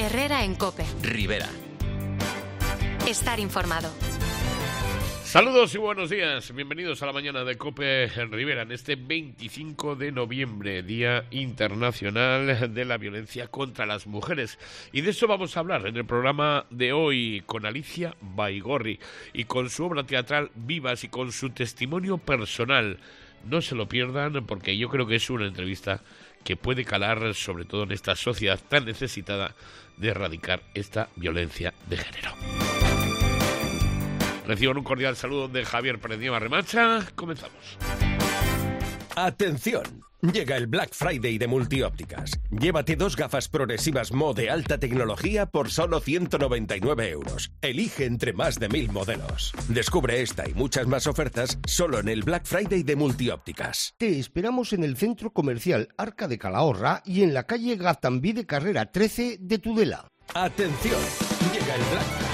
Herrera en COPE. Rivera. Estar informado. Saludos y buenos días. Bienvenidos a la mañana de COPE en Rivera en este 25 de noviembre, Día Internacional de la Violencia contra las Mujeres. Y de eso vamos a hablar en el programa de hoy con Alicia Baigorri y con su obra teatral Vivas y con su testimonio personal. No se lo pierdan porque yo creo que es una entrevista que puede calar sobre todo en esta sociedad tan necesitada de erradicar esta violencia de género. Reciban un cordial saludo de Javier Pérez Remacha. Comenzamos. ¡Atención! Llega el Black Friday de Multiópticas. Llévate 2 gafas progresivas Mo de alta tecnología por solo 199 €. Elige entre más de 1000 modelos. Descubre esta y muchas más ofertas solo en el Black Friday de Multiópticas. Te esperamos en el centro comercial Arca de Calahorra y en la calle Gaztambí de Carrera 13 de Tudela. ¡Atención! Llega el Black Friday.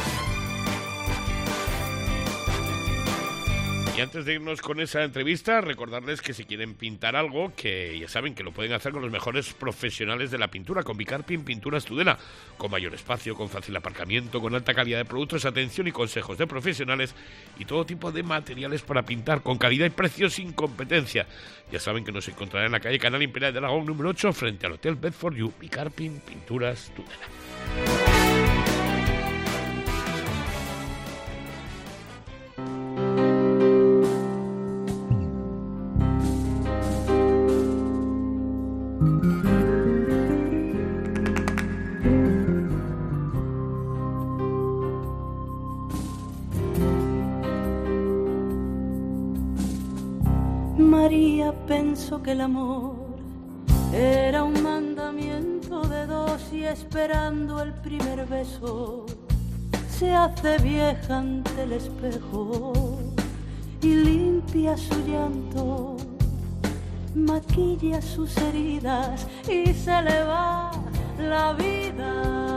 Y antes de irnos con esa entrevista, recordarles que si quieren pintar algo, que ya saben que lo pueden hacer con los mejores profesionales de la pintura, con Bicarpin Pinturas Tudela, con mayor espacio, con fácil aparcamiento, con alta calidad de productos, atención y consejos de profesionales y todo tipo de materiales para pintar, con calidad y precio sin competencia. Ya saben que nos encontrarán en la calle Canal Imperial de Aragón número 8, frente al Hotel Bedford You. Bicarpin Pinturas Tudela. María pensó que el amor era un mandamiento de 2 y esperando el primer beso se hace vieja ante el espejo y limpia su llanto, maquilla sus heridas y se le va la vida.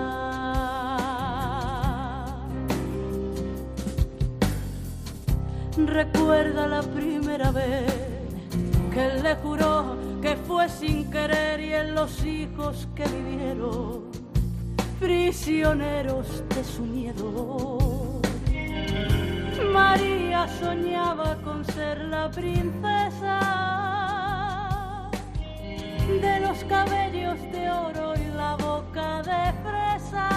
Recuerda la primera vez que él le juró que fue sin querer y en los hijos que vivieron prisioneros de su miedo. María soñaba con ser la princesa de los cabellos de oro y la boca de fresa.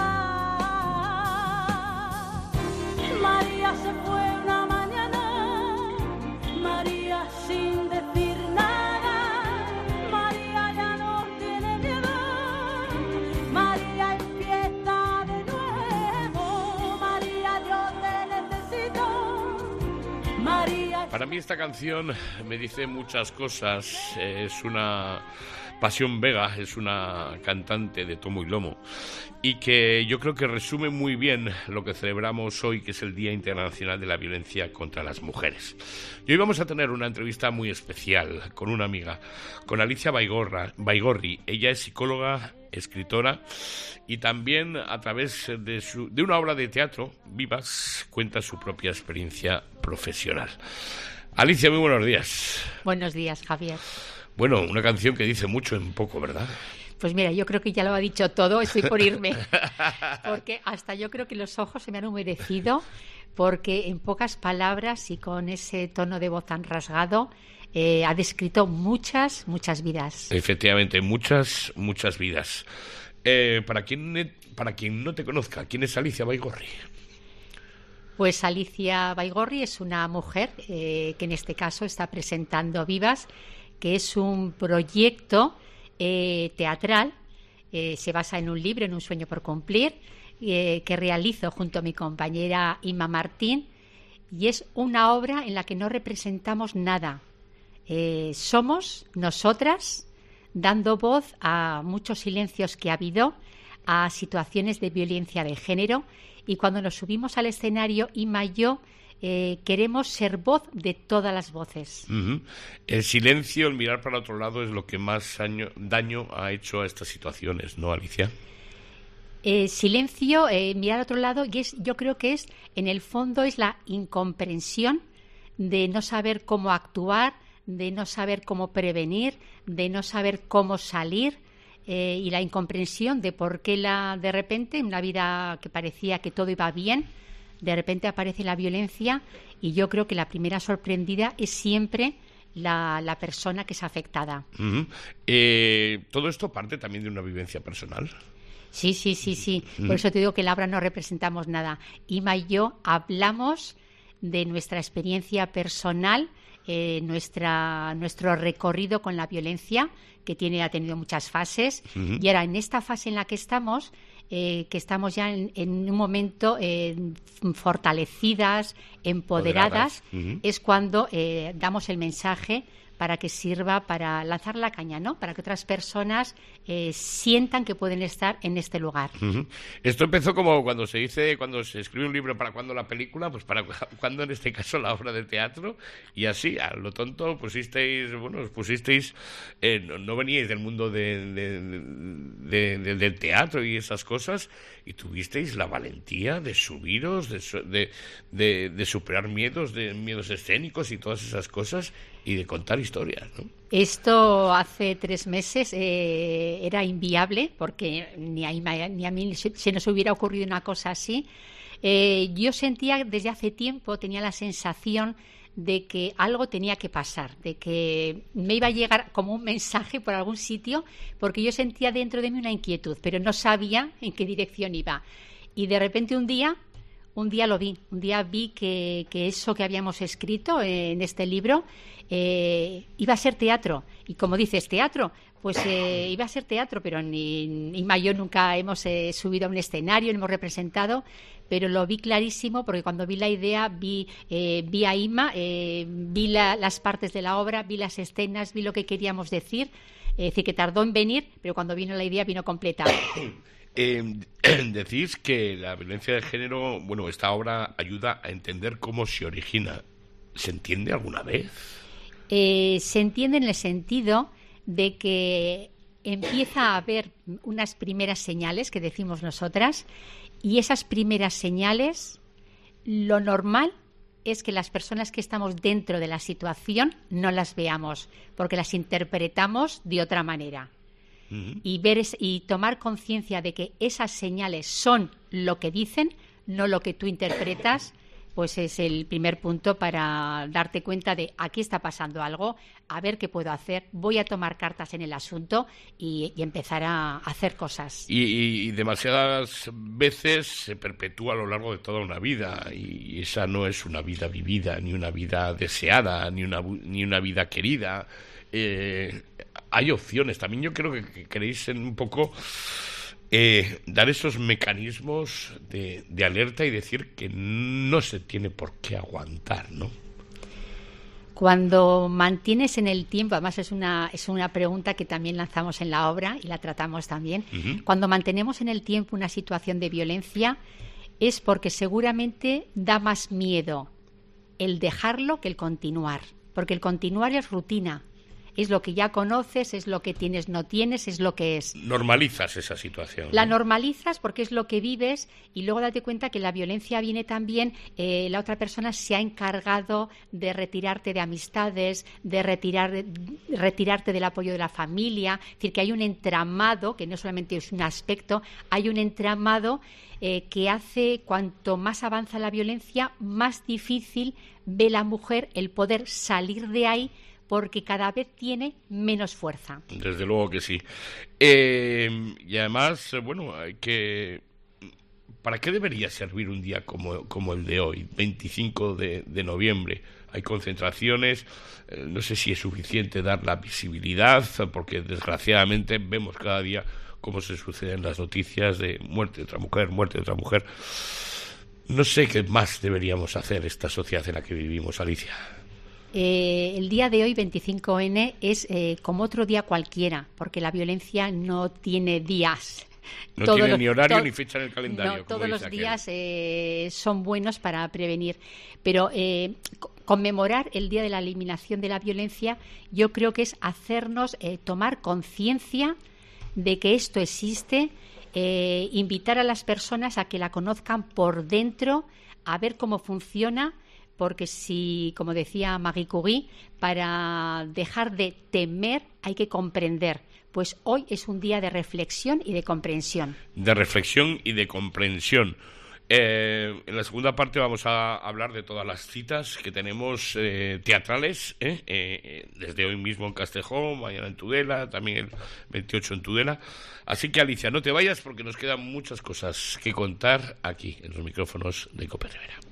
María se fue una mañana, María sin decir nada, María ya no tiene miedo, María empieza de nuevo, María yo te necesito, María. Para mí esta canción me dice muchas cosas. Es una Pasión Vega, es una cantante de tomo y lomo y que yo creo que resume muy bien lo que celebramos hoy, que es el Día Internacional de la Violencia contra las Mujeres. Y hoy vamos a tener una entrevista muy especial con una amiga, con Alicia Baigorri. Ella es psicóloga, escritora y también a través de una obra de teatro, Vivas, cuenta su propia experiencia profesional. Alicia, muy buenos días. Buenos días, Javier. Bueno, una canción que dice mucho en poco, ¿verdad? Pues mira, yo creo que ya lo ha dicho todo, estoy por irme. Porque hasta yo creo que los ojos se me han humedecido, porque en pocas palabras y con ese tono de voz tan rasgado, ha descrito muchas vidas. Efectivamente, muchas vidas. Para quien no te conozca, ¿quién es Alicia Baigorri? Pues Alicia Baigorri es una mujer que en este caso está presentando Vivas, que es un proyecto teatral, se basa en un libro, en un sueño por cumplir, que realizo junto a mi compañera Inma Martín, y es una obra en la que no representamos nada. Somos nosotras dando voz a muchos silencios que ha habido, a situaciones de violencia de género, y cuando nos subimos al escenario, Inma y yo, queremos ser voz de todas las voces. Uh-huh. El silencio, el mirar para otro lado es lo que más daño ha hecho a estas situaciones, ¿no, Alicia? Silencio, mirar a otro lado, y yo creo que en el fondo es la incomprensión de no saber cómo actuar, de no saber cómo prevenir, de no saber cómo salir. y la incomprensión de por qué de repente, en una vida que parecía que todo iba bien, de repente aparece la violencia, y yo creo que la primera sorprendida es siempre la persona que es afectada. Uh-huh. ¿Todo esto parte también de una vivencia personal? Sí. Por eso te digo que en la obra no representamos nada. Ima y yo hablamos de nuestra experiencia personal, nuestro recorrido con la violencia, que ha tenido muchas fases. Uh-huh. Y ahora, en esta fase en la que estamos ya en un momento fortalecidas, empoderadas, uh-huh. Es cuando damos el mensaje para que sirva para lanzar la caña, ¿no? Para que otras personas sientan que pueden estar en este lugar. Uh-huh. Esto empezó como cuando se escribe un libro, para cuando la película, pues para cuando en este caso la obra de teatro, y así, a lo tonto, os pusisteis, no veníais del mundo del teatro y esas cosas, y tuvisteis la valentía de subiros, de superar miedos escénicos y todas esas cosas, y de contar historias, ¿no? Esto hace 3 meses era inviable, porque ni a mí se nos hubiera ocurrido una cosa así. Yo sentía desde hace tiempo, tenía la sensación de que algo tenía que pasar, de que me iba a llegar como un mensaje por algún sitio, porque yo sentía dentro de mí una inquietud, pero no sabía en qué dirección iba. Y de repente un día lo vi, que eso que habíamos escrito en este libro iba a ser teatro. Y como dices, teatro, pues iba a ser teatro, pero ni Ima y yo nunca hemos subido a un escenario, no hemos representado, pero lo vi clarísimo, porque cuando vi la idea, vi a Ima, vi las partes de la obra, vi las escenas, vi lo que queríamos decir. Es decir, que tardó en venir, pero cuando vino la idea, vino completa. Decís que la violencia de género, esta obra ayuda a entender cómo se origina. ¿Se entiende alguna vez? Se entiende en el sentido de que empieza a haber unas primeras señales que decimos nosotras, y esas primeras señales, lo normal es que las personas que estamos dentro de la situación no las veamos, porque las interpretamos de otra manera. Uh-huh. Y tomar conciencia de que esas señales son lo que dicen, no lo que tú interpretas, pues es el primer punto para darte cuenta de aquí está pasando algo, a ver qué puedo hacer, voy a tomar cartas en el asunto y empezar a hacer cosas. Y demasiadas veces se perpetúa a lo largo de toda una vida, y esa no es una vida vivida, ni una vida deseada, ni una vida querida. Hay opciones. También yo creo que queréis un poco dar esos mecanismos de alerta y decir que no se tiene por qué aguantar, ¿no? Cuando mantienes en el tiempo, además es una pregunta que también lanzamos en la obra y la tratamos también. Uh-huh. Cuando mantenemos en el tiempo una situación de violencia, es porque seguramente da más miedo el dejarlo que el continuar, porque el continuar es rutina. Es lo que ya conoces, es lo que tienes, no tienes, es lo que es. Normalizas esa situación, ¿no? La normalizas porque es lo que vives, y luego date cuenta que la violencia viene también, la otra persona se ha encargado de retirarte de amistades, de retirarte del apoyo de la familia. Es decir, que hay un entramado, que no solamente es un aspecto, hay un entramado que hace, cuanto más avanza la violencia, más difícil ve la mujer el poder salir de ahí, porque cada vez tiene menos fuerza. Desde luego que sí. Y además, ¿para qué debería servir un día como el de hoy, 25 de noviembre? Hay concentraciones, no sé si es suficiente dar la visibilidad, porque desgraciadamente vemos cada día cómo se suceden las noticias de muerte de otra mujer. No sé qué más deberíamos hacer esta sociedad en la que vivimos, Alicia. El día de hoy, 25N, es como otro día cualquiera, porque la violencia no tiene días. No tiene ni horario ni fecha en el calendario. No, todos los días son buenos para prevenir. Pero conmemorar el Día de la Eliminación de la Violencia, yo creo que es hacernos tomar conciencia de que esto existe, invitar a las personas a que la conozcan por dentro, a ver cómo funciona. Porque si, como decía Marie Curie, para dejar de temer hay que comprender, pues hoy es un día de reflexión y de comprensión. De reflexión y de comprensión. En la segunda parte vamos a hablar de todas las citas que tenemos teatrales, desde hoy mismo en Castejón, mañana en Tudela, también el 28 en Tudela. Así que, Alicia, no te vayas porque nos quedan muchas cosas que contar aquí en los micrófonos de COPE Rivera.